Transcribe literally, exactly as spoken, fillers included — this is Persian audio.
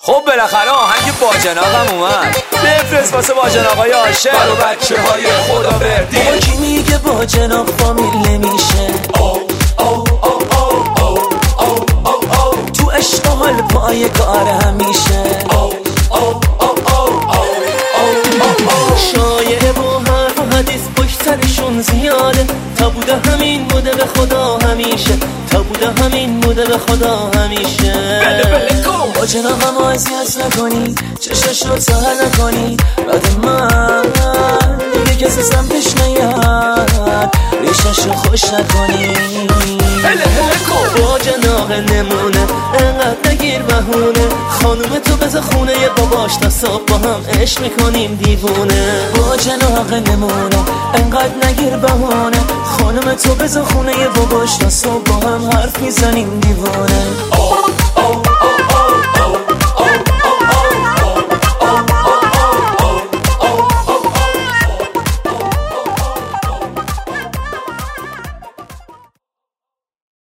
خب بالاخره آهنگ باجناقم اومد، بفرست واسه باجناقای عاشق برو بچه های خدا بردی. با کی میگه باجناق فامیل نمیشه؟ او او او او او او او او تو عشق حال پای کار همیشه. او او او او او او شایعه با حرف و حدیث پشت سرشون زیاده، تا بوده همین بوده به خدا همیشه، تا بوده همین بوده به خدا همیشه. بله بله کن باجناقم اذیت نکنی، چشمشو سهر نکنی، بعد من دیگه کسی سمتش نیاد، ریششو خوش نکنی. هله هله کن باجناق نمونه انقدر نگیر بهونه، خانوم تو بذار خونه ی باباش تا صبح با هم عشق میکنیم دیوونه. باجناق نمونه انقدر نگیر بهونه، خانوم تو بذار خونه ی باباش تا صبح با هم حرف میزنیم دیوونه. او